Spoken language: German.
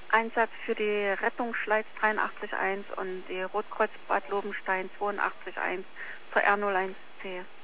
Einsatz für die Rettung Schleiz 83.1 und die Rotkreuz Bad Lobenstein 82.1 zur R01C.